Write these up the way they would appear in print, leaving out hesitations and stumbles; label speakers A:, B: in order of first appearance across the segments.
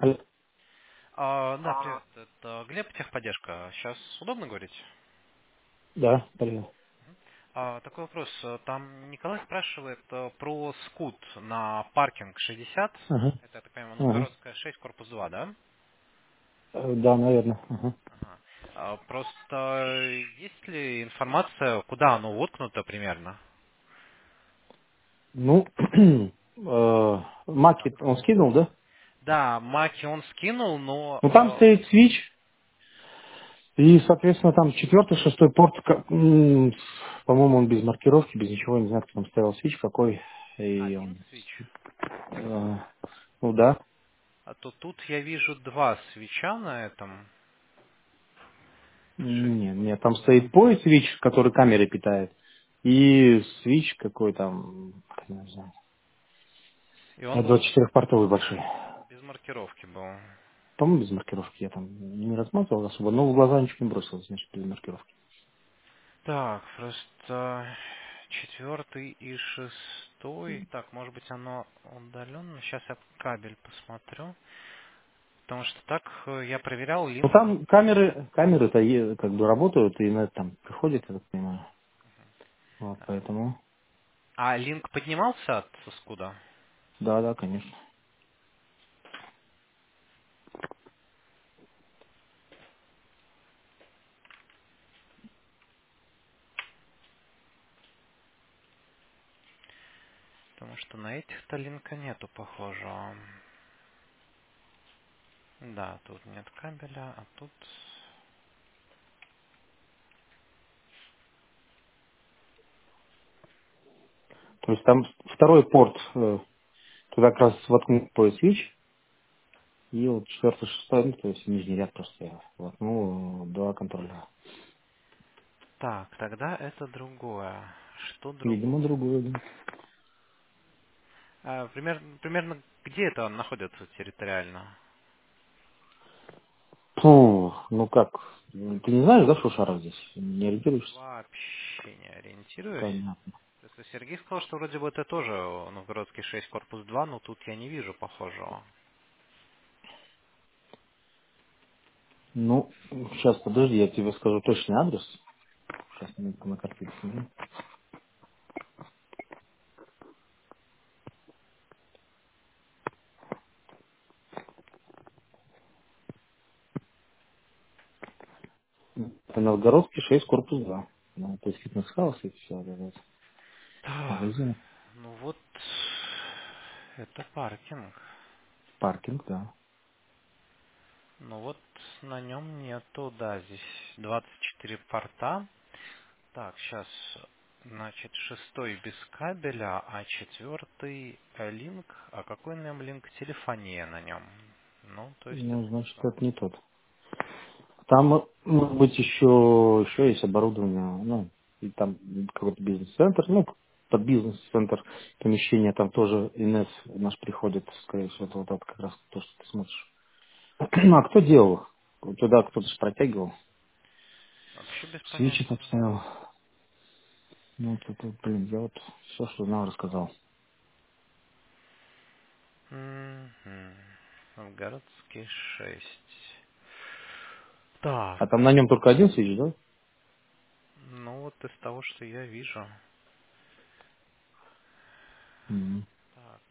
A: Алло.
B: Да, привет. Это Глеб, техподдержка. Сейчас удобно говорить?
A: Да, привет.
B: Такой вопрос. Там Николай спрашивает про скут на паркинг 60.
A: Ага.
B: Это, я так понимаю,
A: Ага.
B: Новгородская 6, корпус 2, да?
A: Да, наверное. Ага.
B: Ага. Просто есть ли информация, куда оно воткнуто примерно?
A: Ну,
B: Да,
A: Маки он
B: просто...
A: скинул, да?
B: Да, маки он скинул,
A: Ну, там
B: но...
A: стоит свич, и, соответственно, там четвертый, шестой порт, по-моему, он без маркировки, без ничего, не знаю, кто там ставил свич какой. И
B: Один
A: он,
B: свич.
A: э, ну да.
B: А то тут я вижу два свеча на этом. 6
A: Нет, нет,
B: корпус
A: там
B: 2.
A: стоит пояс свич, который камерой питает. И свич какой там, не знаю,
B: И он был
A: 24-портовый большой.
B: без маркировки был.
A: По-моему, без маркировки я там не рассматривал особо, но в глаза ничего не бросилось, значит, без маркировки.
B: Так, просто четвертый и шестой. Так, может быть оно удаленно. Сейчас я кабель посмотрю. Потому что так я проверял
A: Ну
B: линк.
A: там камеры-то как бы работают, и на это там приходит, я так понимаю. Вот, поэтому,
B: А линк поднимался от скуда?
A: да, да, конечно.
B: Потому что на этих-то линка нету, похоже. Да, тут нет кабеля, а тут...
A: То есть там второй порт, туда как раз воткнул пояс свич, и вот четвертый, шестой, ну, то есть нижний ряд просто я воткнул два контроллера.
B: Так, тогда это другое. Что
A: Видимо,
B: другое?
A: другое, да.
B: Примерно где это находится территориально?
A: Фу, ну как, ты не знаешь, да, что шара здесь? Не ориентируешься?
B: Вообще не ориентируюсь.
A: Понятно.
B: То есть Сергей сказал, что вроде бы это тоже Новгородский 6 корпус 2, но тут я не вижу похожего.
A: Ну, сейчас, подожди, я тебе скажу точный адрес. Сейчас минутку на карте посмотрю. Это Новгородский 6, корпус 2. Ну, то есть фитнес-хаус и все, вот этот
B: Так,
A: магазин.
B: ну вот это паркинг.
A: Паркинг, да.
B: Ну вот на нем нету, да, здесь 24 порта. Так, сейчас, значит, шестой без кабеля, а четвертый линк. А какой на нем линк? Телефония на нем. Ну, то есть это
A: Ну,
B: не
A: значит,
B: то.
A: это не тот. Там, может быть, еще есть оборудование, ну, и там какой-то бизнес-центр, ну, под бизнес-центр помещение, там тоже ИНС наш приходит, скорее всего, это вот это как раз то, что ты смотришь. Ну, а кто делал? Туда кто-то же протягивал.
B: Вообще без
A: Свечи
B: понятия.
A: подставил. Ну, вот это, блин, я вот все, что знал, рассказал.
B: Мгм. Новгородский 6.
A: А
B: Так,
A: там на нем только один свич, да?
B: ну вот из того, что я вижу.
A: Мгм.
B: Так.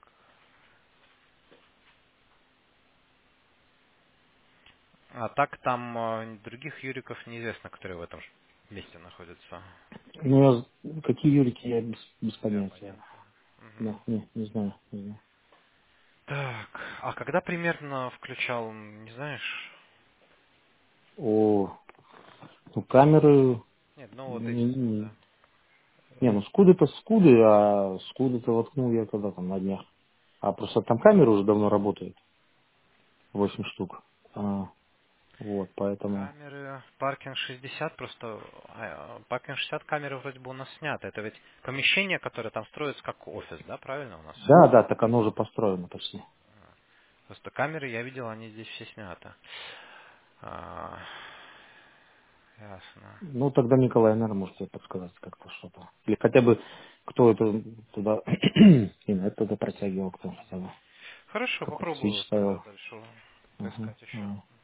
B: А так там других юриков неизвестно, которые в этом месте находятся.
A: Ну, какие юрики, я без
B: Без
A: понятия.
B: абонента. Мгм.
A: Да, не знаю, не знаю.
B: Так, а когда примерно включал, не знаешь?
A: О, ну камеры,
B: Нет, ну вот эти
A: не,
B: скуда.
A: ну скуды-то скуды, а скуды-то воткнул я когда там на днях. А просто там камеры уже давно работают, 8 штук. Вот, поэтому,
B: Камеры, паркинг 60, просто паркинг 60 камеры вроде бы у нас сняты. Это ведь помещение, которое там строится как офис, да, правильно у нас?
A: да, да, так оно уже построено почти.
B: Просто камеры, я видел, они здесь все сняты. А, ясно.
A: Ну, тогда Николай, наверное, может тебе подсказать как-то что-то. Или хотя бы кто это туда, именно это туда протягивал, кто хотя бы
B: Хорошо,
A: какой-то свич
B: попробую тогда
A: ставил.
B: дальше. поискать еще.